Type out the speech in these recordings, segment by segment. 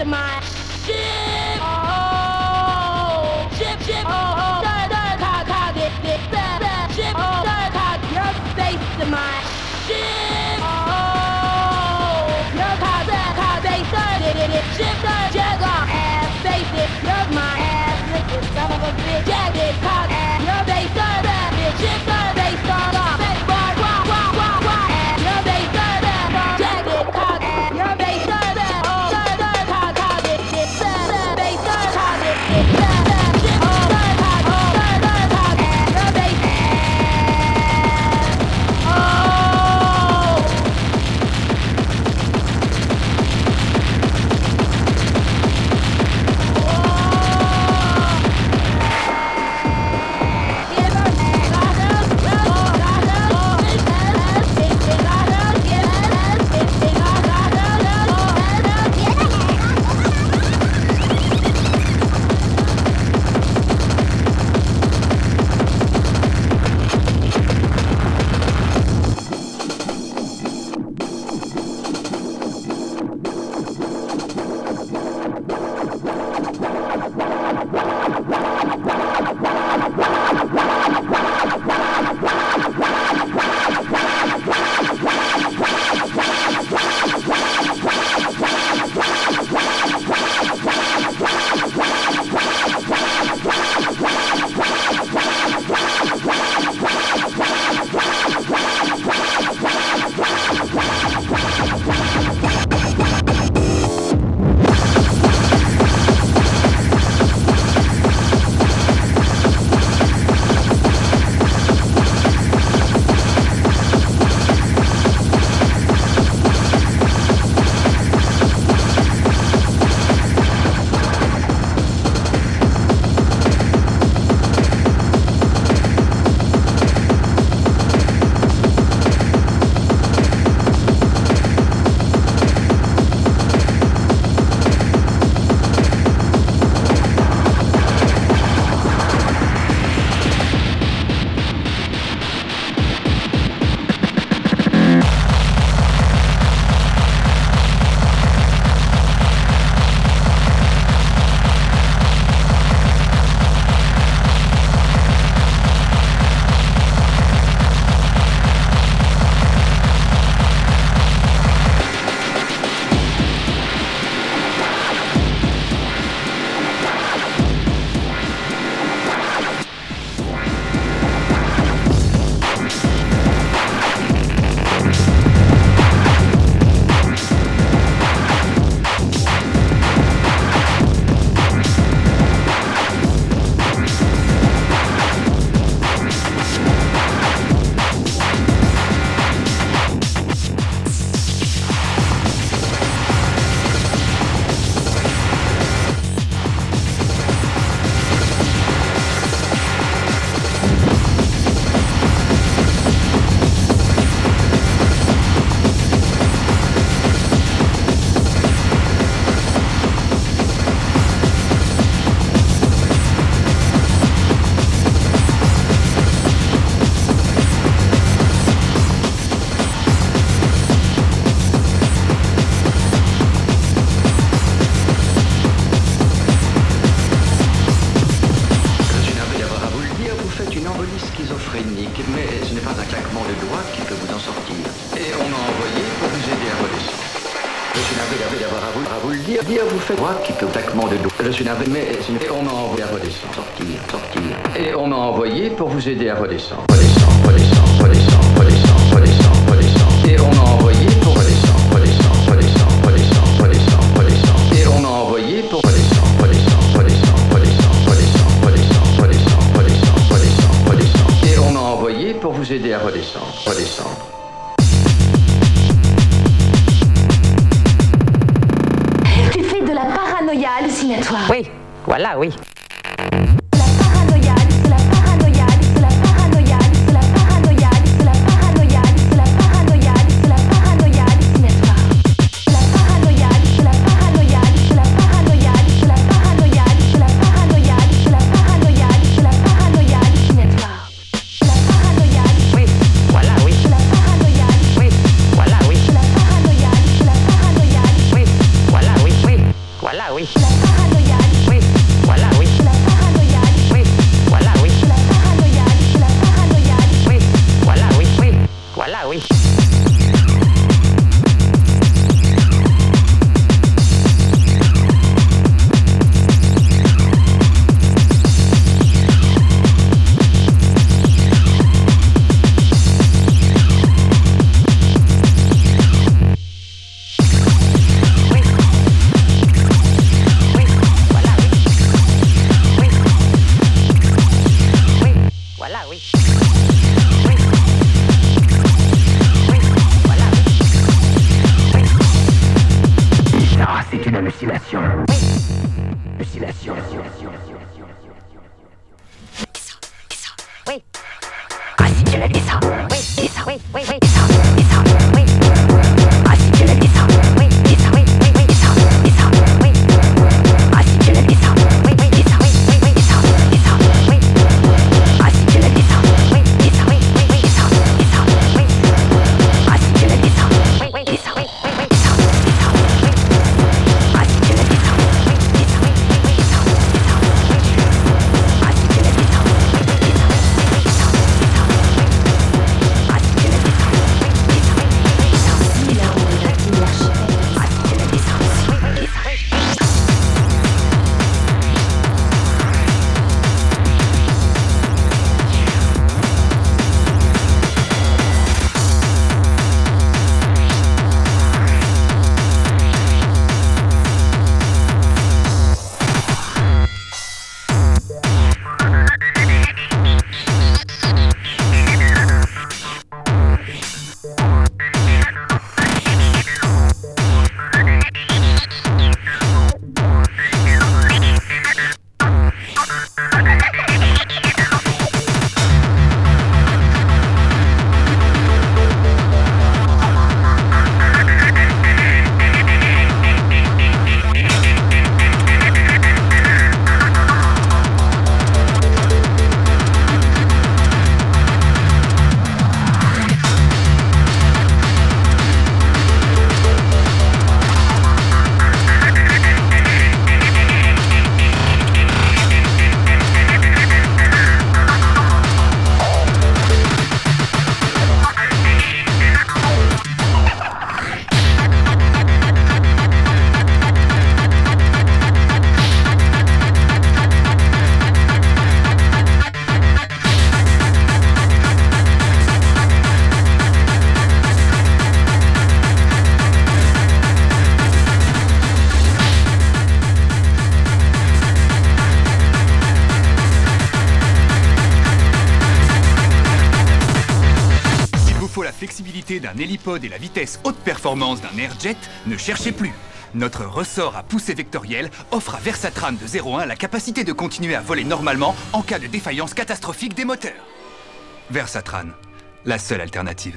to my ship. Oh, ship, oh, car, ship, oh, your face to my ship. Oh, your car, they started it, ship, jug off, ass, face it, you're my ass, nigga, son of a bitch, jag it, car, your face started it, ship, they start off, face bar, ass, your face started, jag it, car, your face started, oh, car, it, face started, it, ship, oh, vous faites moi qui peut claquement de dos. Je suis navré, mais on m'a envoyé à redescendre, sortir. Et on m'a envoyé pour vous aider à redescendre. Et on m'a envoyé pour redescendre. Et on m'a envoyé pour redescendre. Et on m'a envoyé pour vous aider à redescendre. Tu fais de la paranoïa hallucinatoire. Oui, voilà, oui. oui. La paranoïade. Oui, voilà, oui. La paranoïade. Oui, voilà, oui. La paranoïade. La paranoïade. Oui, voilà, oui. Oui, voilà, oui. Oui. Ah si tu l'as dit ça. Oui, dis ça. Oui, oui, oui, dis ça. Dis ça. Oui. Ah si tu l'as dit ça. Oui, dis ça. Oui, oui, oui, dis ça. Dis ça. Oui. Ah si tu l'as dit ça. Oui, oui, dis ça. Oui, oui, oui, dis ça. Dis ça. Oui. Ah si tu l'as dit ça. Oui, dis ça. Oui, oui, oui, dis ça. Dis ça. Oui. Ah si tu l'as dit ça. Oui, oui, dis ça. Oui, oui, oui, dis ça. Dis ça. Oui. Ah si tu l'as dit ça. Oui, dis ça. Oui, oui, oui, dis ça. Dis ça. Oui. Ah si tu l'as dit ça. Oui, oui, dis ça. D'un hélipode et la vitesse haute performance d'un Airjet, ne cherchez plus. Notre ressort à poussée vectorielle offre à Versatran de 0-1 la capacité de continuer à voler normalement en cas de défaillance catastrophique des moteurs. Versatran, la seule alternative.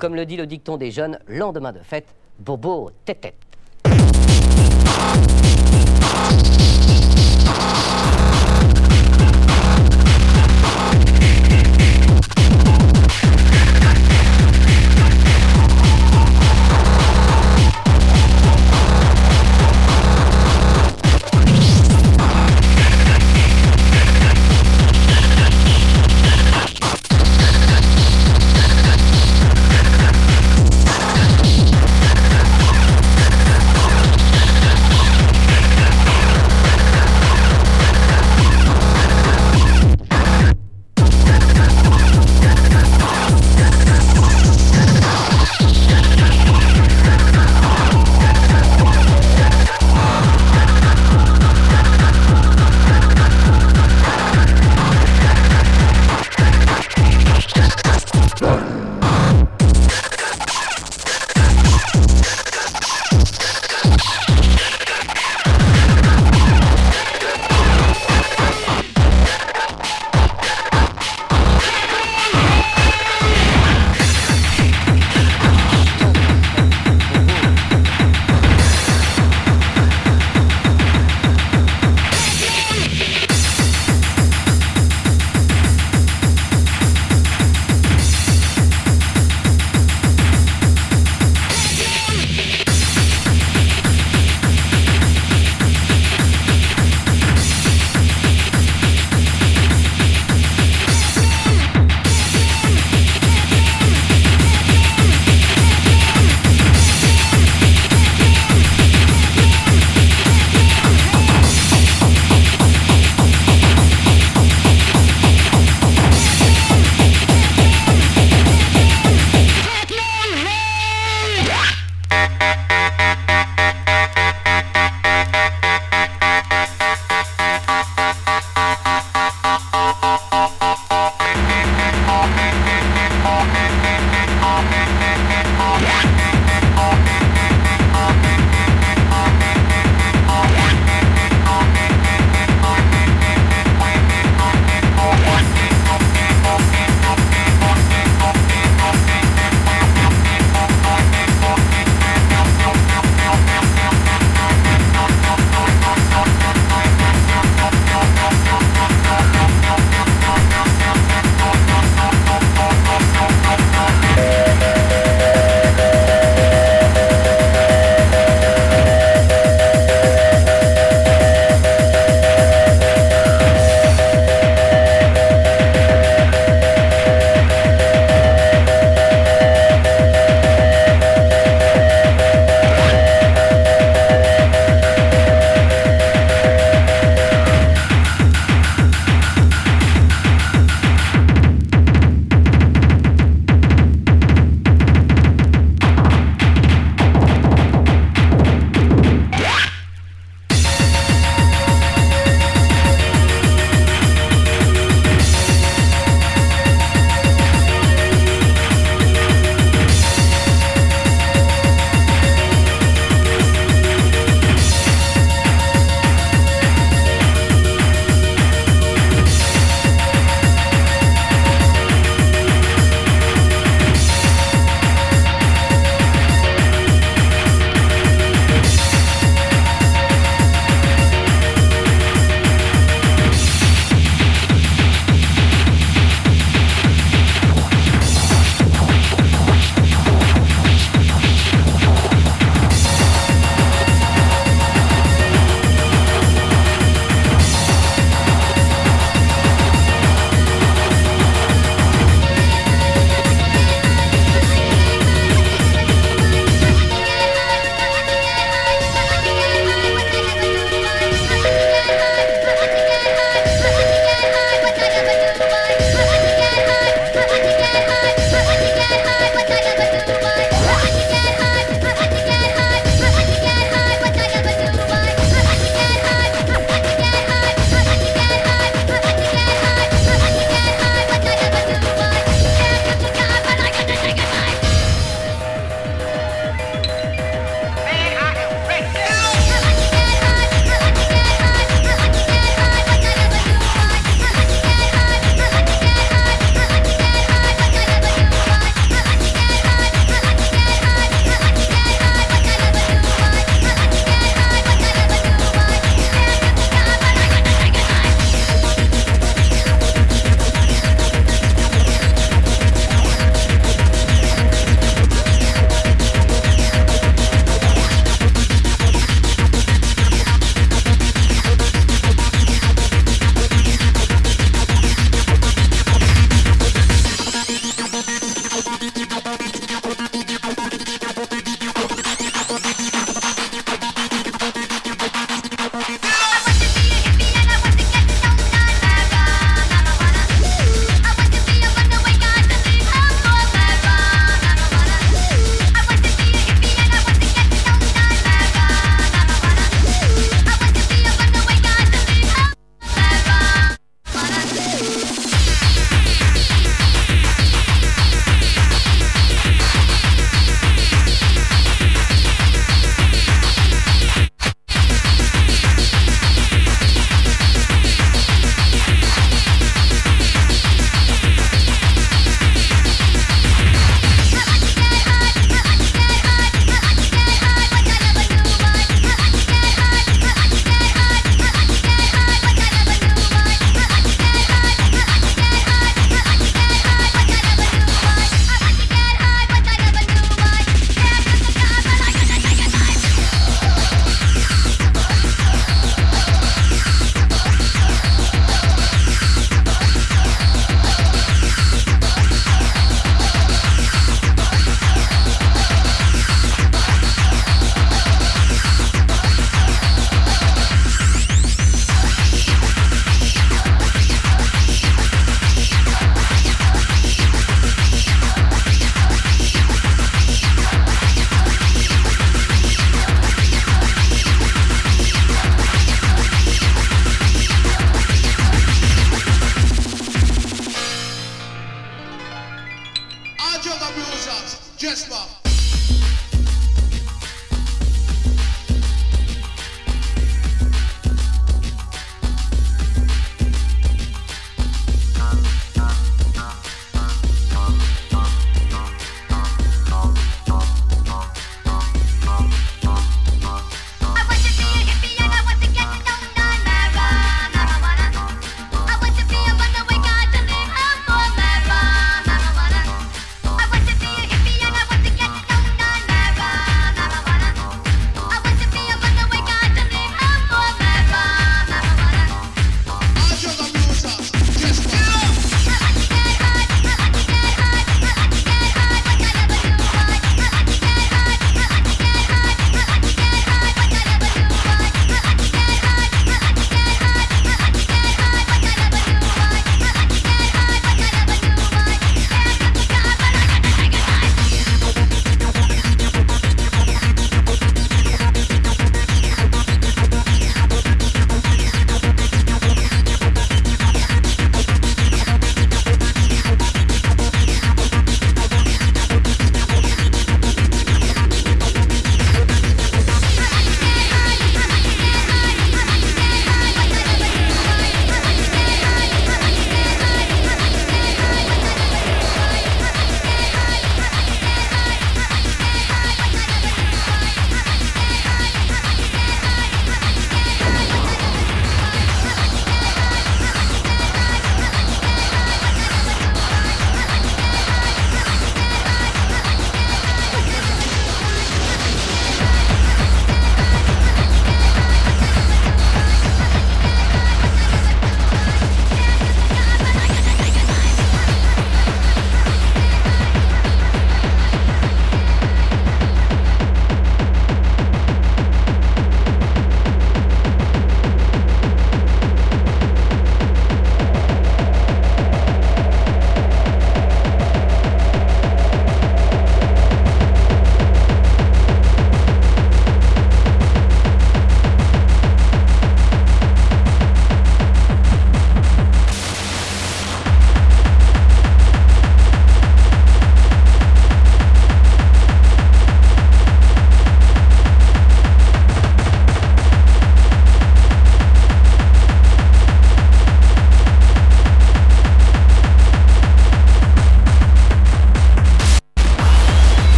comme le dit le dicton des jeunes, lendemain de fête, bobo tête-tête.